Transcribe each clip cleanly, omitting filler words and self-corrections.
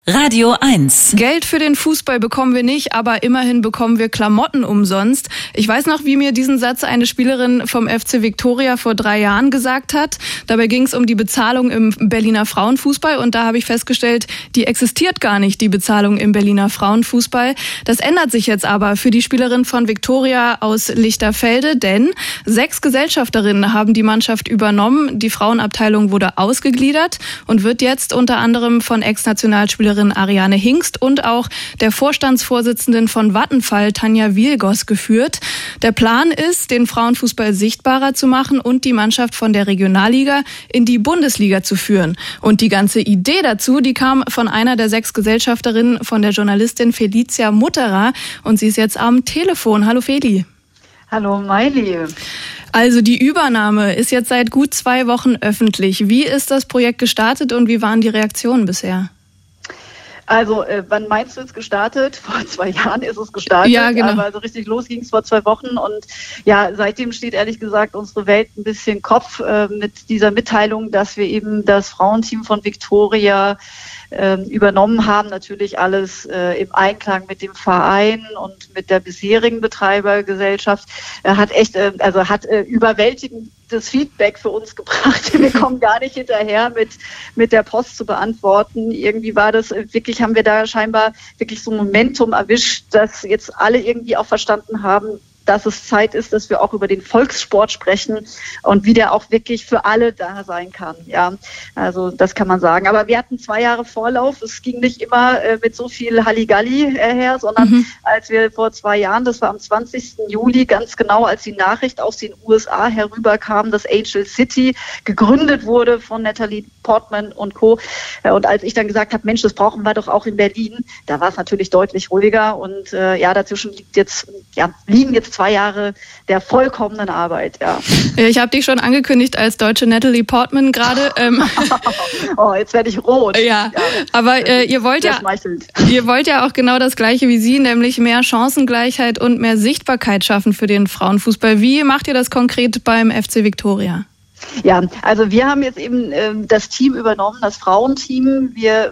Radio 1. Geld für den Fußball bekommen wir nicht, aber immerhin bekommen wir Klamotten umsonst. Ich weiß noch, wie mir diesen Satz eine Spielerin vom FC Viktoria vor 3 Jahren gesagt hat. Dabei ging es um die Bezahlung im Berliner Frauenfußball und da habe ich festgestellt, die existiert gar nicht, die Bezahlung im Berliner Frauenfußball. Das ändert sich jetzt aber für die Spielerin von Viktoria aus Lichterfelde, denn 6 Gesellschafterinnen haben die Mannschaft übernommen. Die Frauenabteilung wurde ausgegliedert und wird jetzt unter anderem von Ex-Nationalspielerin Ariane Hingst und auch der Vorstandsvorsitzenden von Vattenfall, Tanja Wielgos, geführt. Der Plan ist, den Frauenfußball sichtbarer zu machen und die Mannschaft von der Regionalliga in die Bundesliga zu führen. Und die ganze Idee dazu, die kam von einer der 6 Gesellschafterinnen, von der Journalistin Felicia Mutterer. Und sie ist jetzt am Telefon. Hallo Feli. Hallo Maili. Also die Übernahme ist jetzt seit gut 2 Wochen öffentlich. Wie ist das Projekt gestartet und wie waren die Reaktionen bisher? Also, wann meinst du jetzt gestartet? Vor 2 Jahren ist es gestartet. Ja, genau. Aber so richtig los ging es vor 2 Wochen. Und ja, seitdem steht ehrlich gesagt unsere Welt ein bisschen Kopf mit dieser Mitteilung, dass wir eben das Frauenteam von Viktoria übernommen haben. Natürlich alles im Einklang mit dem Verein und mit der bisherigen Betreibergesellschaft. Hat überwältigendes Feedback für uns gebracht. Wir kommen gar nicht hinterher mit der Post zu beantworten. Irgendwie war das wirklich, haben wir da scheinbar wirklich so ein Momentum erwischt, dass jetzt alle irgendwie auch verstanden haben, dass es Zeit ist, dass wir auch über den Volkssport sprechen und wie der auch wirklich für alle da sein kann. Ja, also das kann man sagen. Aber wir hatten 2 Jahre Vorlauf. Es ging nicht immer mit so viel Halligalli her, sondern als wir vor 2 Jahren, das war am 20. Juli, ganz genau, als die Nachricht aus den USA herüberkam, dass Angel City gegründet wurde von Natalie Portman und Co. Und als ich dann gesagt habe, Mensch, das brauchen wir doch auch in Berlin, da war es natürlich deutlich ruhiger. Und dazwischen liegen jetzt 2 Jahre der vollkommenen Arbeit, ja. Ich habe dich schon angekündigt als deutsche Natalie Portman gerade. Oh, jetzt werde ich rot. Ja, aber ihr wollt ja auch genau das Gleiche wie sie, nämlich mehr Chancengleichheit und mehr Sichtbarkeit schaffen für den Frauenfußball. Wie macht ihr das konkret beim FC Viktoria? Ja, also wir haben jetzt eben das Team übernommen, das Frauenteam.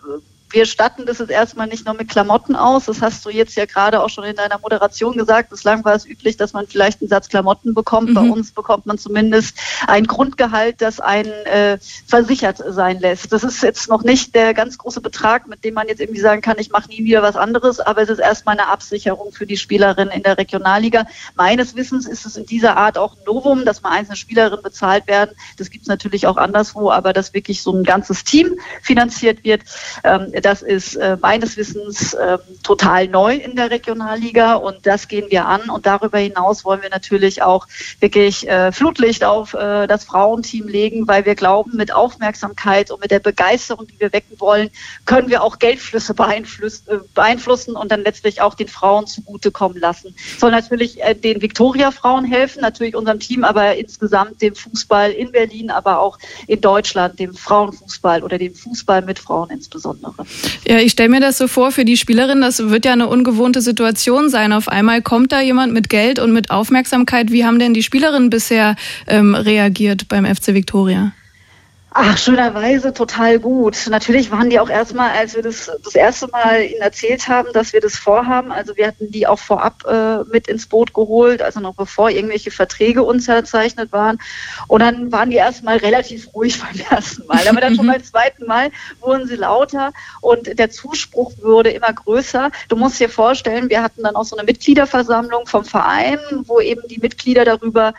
Wir statten das jetzt erstmal nicht nur mit Klamotten aus. Das hast du jetzt ja gerade auch schon in deiner Moderation gesagt. Bislang war es üblich, dass man vielleicht einen Satz Klamotten bekommt. Bei uns bekommt man zumindest ein Grundgehalt, das einen versichert sein lässt. Das ist jetzt noch nicht der ganz große Betrag, mit dem man jetzt irgendwie sagen kann, ich mache nie wieder was anderes. Aber es ist erstmal eine Absicherung für die Spielerin in der Regionalliga. Meines Wissens ist es in dieser Art auch ein Novum, dass mal einzelne Spielerinnen bezahlt werden. Das gibt es natürlich auch anderswo, aber dass wirklich so ein ganzes Team finanziert wird. Das ist meines Wissens total neu in der Regionalliga und das gehen wir an. Und darüber hinaus wollen wir natürlich auch wirklich Flutlicht auf das Frauenteam legen, weil wir glauben, mit Aufmerksamkeit und mit der Begeisterung, die wir wecken wollen, können wir auch Geldflüsse beeinflussen und dann letztlich auch den Frauen zugutekommen lassen. Soll natürlich den Viktoria-Frauen helfen, natürlich unserem Team, aber insgesamt dem Fußball in Berlin, aber auch in Deutschland, dem Frauenfußball oder dem Fußball mit Frauen insbesondere. Ja, ich stelle mir das so vor, für die Spielerin, das wird ja eine ungewohnte Situation sein. Auf einmal kommt da jemand mit Geld und mit Aufmerksamkeit. Wie haben denn die Spielerinnen bisher reagiert beim FC Viktoria? Ach, schönerweise total gut. Natürlich waren die auch erstmal, als wir das erste Mal ihnen erzählt haben, dass wir das vorhaben, also wir hatten die auch vorab mit ins Boot geholt, also noch bevor irgendwelche Verträge unterzeichnet waren. Und dann waren die erstmal relativ ruhig beim ersten Mal. Aber dann schon beim zweiten Mal wurden sie lauter und der Zuspruch wurde immer größer. Du musst dir vorstellen, wir hatten dann auch so eine Mitgliederversammlung vom Verein, wo eben die Mitglieder darüber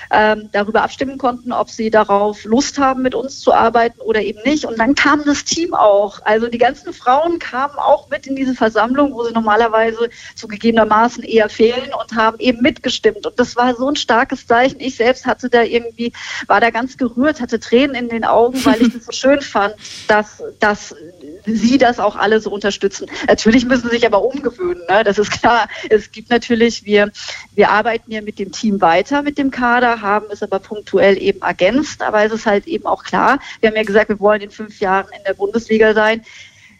abstimmen konnten, ob sie darauf Lust haben, mit uns zu arbeiten oder eben nicht. Und dann kam das Team auch. Also die ganzen Frauen kamen auch mit in diese Versammlung, wo sie normalerweise zugegebenermaßen eher fehlen und haben eben mitgestimmt. Und das war so ein starkes Zeichen. Ich selbst war da ganz gerührt, hatte Tränen in den Augen, weil ich das so schön fand, dass sie das auch alle so unterstützen. Natürlich müssen sie sich aber umgewöhnen, ne? Das ist klar. Es gibt natürlich, wir arbeiten ja mit dem Team weiter, mit dem Kader, haben es aber punktuell eben ergänzt. Aber es ist halt eben auch klar, wir haben ja gesagt, wir wollen in 5 Jahren in der Bundesliga sein.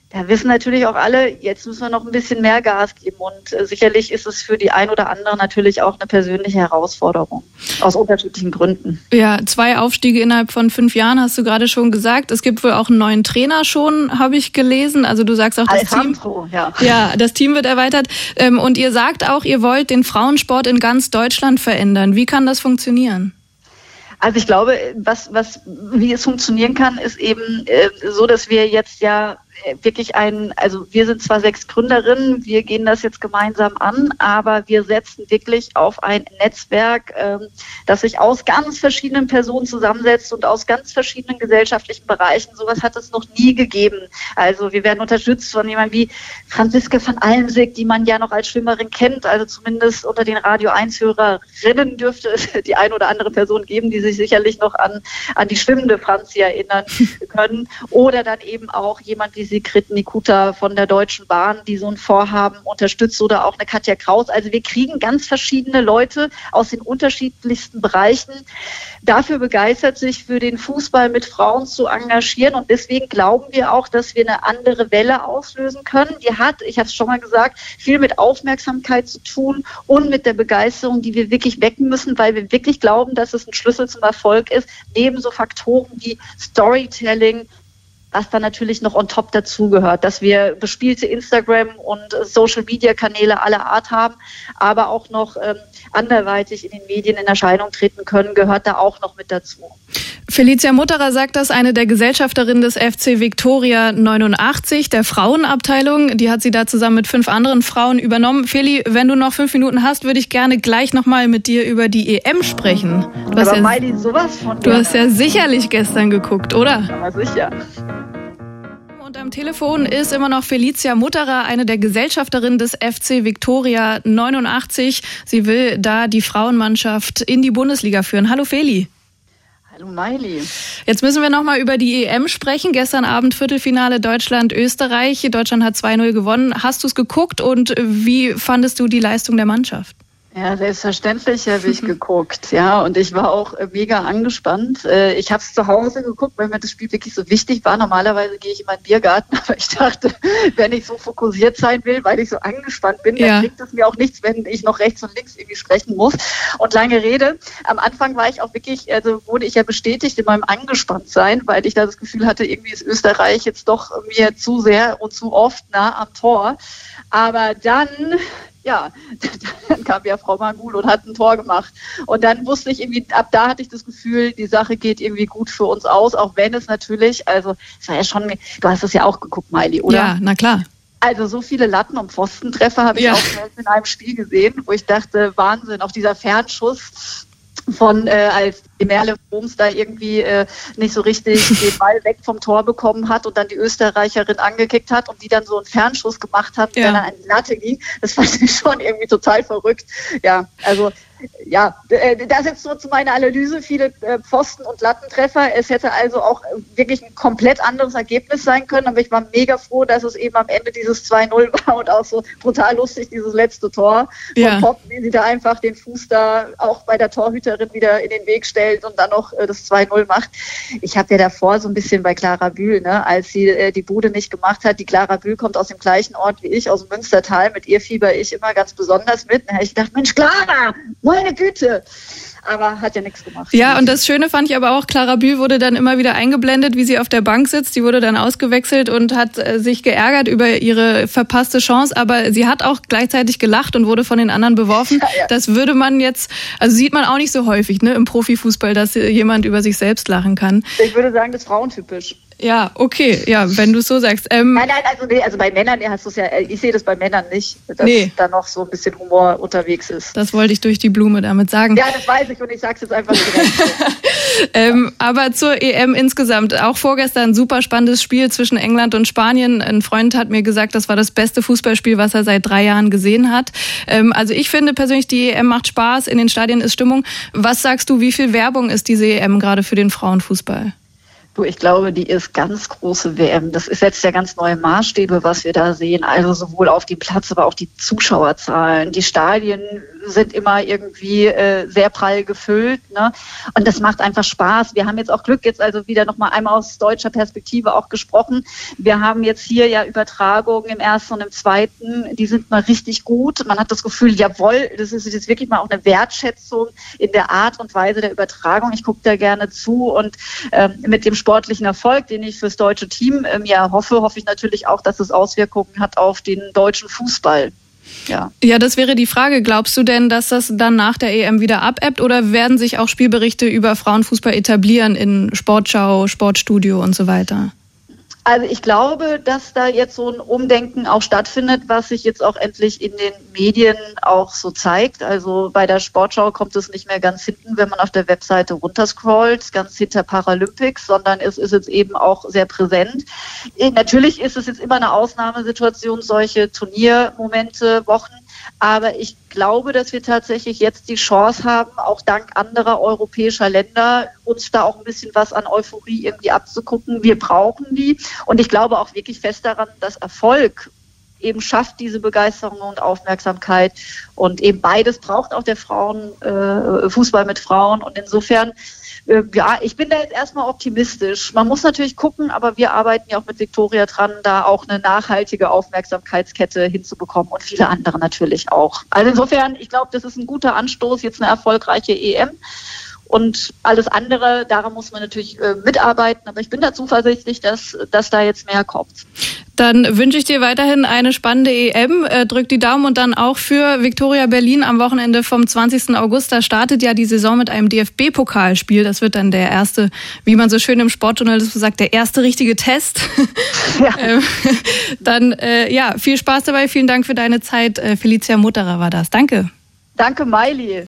Da wissen natürlich auch alle, jetzt müssen wir noch ein bisschen mehr Gas geben und sicherlich ist es für die ein oder andere natürlich auch eine persönliche Herausforderung, aus unterschiedlichen Gründen. Ja, 2 Aufstiege innerhalb von 5 Jahren hast du gerade schon gesagt. Es gibt wohl auch einen neuen Trainer schon, habe ich gelesen. Also du sagst auch, das Team, ja, das Team wird erweitert. Und ihr sagt auch, ihr wollt den Frauensport in ganz Deutschland verändern. Wie kann das funktionieren? Also ich glaube, wie es funktionieren kann, ist eben so, dass wir jetzt ja wirklich also wir sind zwar 6 Gründerinnen, wir gehen das jetzt gemeinsam an, aber wir setzen wirklich auf ein Netzwerk, das sich aus ganz verschiedenen Personen zusammensetzt und aus ganz verschiedenen gesellschaftlichen Bereichen. Sowas hat es noch nie gegeben. Also wir werden unterstützt von jemandem wie Franziska van Almsick, die man ja noch als Schwimmerin kennt, also zumindest unter den Radio 1-Hörerinnen dürfte es die ein oder andere Person geben, die sich sicherlich noch an die schwimmende Franzi erinnern können. Oder dann eben auch jemand wie Sigrid Nikuta von der Deutschen Bahn, die so ein Vorhaben unterstützt, oder auch eine Katja Kraus. Also wir kriegen ganz verschiedene Leute aus den unterschiedlichsten Bereichen dafür begeistert, sich für den Fußball mit Frauen zu engagieren. Und deswegen glauben wir auch, dass wir eine andere Welle auslösen können. Die hat, ich habe es schon mal gesagt, viel mit Aufmerksamkeit zu tun und mit der Begeisterung, die wir wirklich wecken müssen, weil wir wirklich glauben, dass es ein Schlüssel zum Erfolg ist, neben so Faktoren wie Storytelling, was dann natürlich noch on top dazugehört, dass wir bespielte Instagram- und Social-Media-Kanäle aller Art haben, aber auch noch anderweitig in den Medien in Erscheinung treten können, gehört da auch noch mit dazu. Felicia Mutterer sagt das, eine der Gesellschafterinnen des FC Viktoria 89, der Frauenabteilung. Die hat sie da zusammen mit 5 anderen Frauen übernommen. Feli, wenn du noch 5 Minuten hast, würde ich gerne gleich nochmal mit dir über die EM sprechen. Du hast ja sicherlich gestern geguckt, oder? Ja, sicher. Und am Telefon ist immer noch Felicia Mutterer, eine der Gesellschafterinnen des FC Viktoria 89. Sie will da die Frauenmannschaft in die Bundesliga führen. Hallo Feli. Hallo Maili. Jetzt müssen wir nochmal über die EM sprechen. Gestern Abend Viertelfinale Deutschland-Österreich. Deutschland hat 2-0 gewonnen. Hast du es geguckt und wie fandest du die Leistung der Mannschaft? Ja, selbstverständlich habe ich geguckt, ja, und ich war auch mega angespannt. Ich habe es zu Hause geguckt, weil mir das Spiel wirklich so wichtig war. Normalerweise gehe ich in meinen Biergarten, aber ich dachte, wenn ich so fokussiert sein will, weil ich so angespannt bin, dann bringt es mir auch nichts, wenn ich noch rechts und links irgendwie sprechen muss. Und lange Rede, am Anfang war ich auch wirklich, also wurde ich ja bestätigt in meinem Angespanntsein, weil ich da das Gefühl hatte, irgendwie ist Österreich jetzt doch mir zu sehr und zu oft nah am Tor. Aber dann kam ja Frau Magul und hat ein Tor gemacht. Und dann wusste ich irgendwie, ab da hatte ich das Gefühl, die Sache geht irgendwie gut für uns aus, auch wenn es natürlich, also es war ja schon, du hast es ja auch geguckt, Maili, oder? Ja, na klar. Also so viele Latten- und Pfostentreffer habe ich auch in einem Spiel gesehen, wo ich dachte, Wahnsinn, auch dieser Fernschuss von als die Merle Boms da irgendwie nicht so richtig den Ball weg vom Tor bekommen hat und dann die Österreicherin angekickt hat und die dann so einen Fernschuss gemacht hat, der dann an die Latte ging. Das fand ich schon irgendwie total verrückt. Ja, also das jetzt so zu meiner Analyse, viele Pfosten- und Lattentreffer. Es hätte also auch wirklich ein komplett anderes Ergebnis sein können, aber ich war mega froh, dass es eben am Ende dieses 2-0 war und auch so brutal lustig, dieses letzte Tor von Pop, wie sie da einfach den Fuß da auch bei der Torhüterin wieder in den Weg stellt und dann noch das 2-0 macht. Ich habe ja davor so ein bisschen bei Clara Bühl, als sie die Bude nicht gemacht hat. Die Clara Bühl kommt aus dem gleichen Ort wie ich, aus dem Münstertal. Mit ihr fieber ich immer ganz besonders mit. Da habe ich gedacht, Mensch, Clara, meine Güte. Aber hat ja nichts gemacht. Ja, und das Schöne fand ich aber auch, Clara Bühl wurde dann immer wieder eingeblendet, wie sie auf der Bank sitzt. Die wurde dann ausgewechselt und hat sich geärgert über ihre verpasste Chance. Aber sie hat auch gleichzeitig gelacht und wurde von den anderen beworfen. Ja. Das würde man jetzt, also sieht man auch nicht so häufig, im Profifußball, dass jemand über sich selbst lachen kann. Ich würde sagen, das ist frauentypisch. Ja, okay, ja, wenn du es so sagst. Nein, also bei Männern hast du es ja, ich sehe das bei Männern nicht, dass da noch so ein bisschen Humor unterwegs ist. Das wollte ich durch die Blume damit sagen. Ja, das weiß ich und ich sag's jetzt einfach direkt. Aber zur EM insgesamt, auch vorgestern ein super spannendes Spiel zwischen England und Spanien. Ein Freund hat mir gesagt, das war das beste Fußballspiel, was er seit 3 Jahren gesehen hat. Also ich finde persönlich, die EM macht Spaß, in den Stadien ist Stimmung. Was sagst du, wie viel Werbung ist diese EM gerade für den Frauenfußball? Du, ich glaube, die ist ganz große WM. Das setzt ja ganz neue Maßstäbe, was wir da sehen. Also sowohl auf dem Platz, aber auch die Zuschauerzahlen. Die Stadien sind immer irgendwie sehr prall gefüllt, ne? Und das macht einfach Spaß. Wir haben jetzt auch Glück, jetzt also wieder nochmal einmal aus deutscher Perspektive auch gesprochen. Wir haben jetzt hier ja Übertragungen im ersten und im zweiten. Die sind mal richtig gut. Man hat das Gefühl, jawohl, das ist jetzt wirklich mal auch eine Wertschätzung in der Art und Weise der Übertragung. Ich gucke da gerne zu und mit dem sportlichen Erfolg, den ich fürs deutsche Team hoffe ich natürlich auch, dass es Auswirkungen hat auf den deutschen Fußball. Ja, das wäre die Frage. Glaubst du denn, dass das dann nach der EM wieder abebbt oder werden sich auch Spielberichte über Frauenfußball etablieren in Sportschau, Sportstudio und so weiter? Also ich glaube, dass da jetzt so ein Umdenken auch stattfindet, was sich jetzt auch endlich in den Medien auch so zeigt. Also bei der Sportschau kommt es nicht mehr ganz hinten, wenn man auf der Webseite runterscrollt, ganz hinter Paralympics, sondern es ist jetzt eben auch sehr präsent. Natürlich ist es jetzt immer eine Ausnahmesituation, solche Turniermomente, Wochen. Aber ich glaube, dass wir tatsächlich jetzt die Chance haben, auch dank anderer europäischer Länder, uns da auch ein bisschen was an Euphorie irgendwie abzugucken. Wir brauchen die. Und ich glaube auch wirklich fest daran, dass Erfolg eben schafft diese Begeisterung und Aufmerksamkeit. Und eben beides braucht auch der Fußball mit Frauen. Und insofern, ich bin da jetzt erstmal optimistisch. Man muss natürlich gucken, aber wir arbeiten ja auch mit Viktoria dran, da auch eine nachhaltige Aufmerksamkeitskette hinzubekommen und viele andere natürlich auch. Also insofern, ich glaube, das ist ein guter Anstoß, jetzt eine erfolgreiche EM. Und alles andere, daran muss man natürlich mitarbeiten. Aber ich bin da zuversichtlich, dass da jetzt mehr kommt. Dann wünsche ich dir weiterhin eine spannende EM. Drück die Daumen und dann auch für Viktoria Berlin am Wochenende vom 20. August. Da startet ja die Saison mit einem DFB-Pokalspiel. Das wird dann der erste, wie man so schön im Sportjournalismus sagt, der erste richtige Test. Ja. Dann viel Spaß dabei. Vielen Dank für deine Zeit. Felicia Mutterer war das. Danke. Danke, Maili.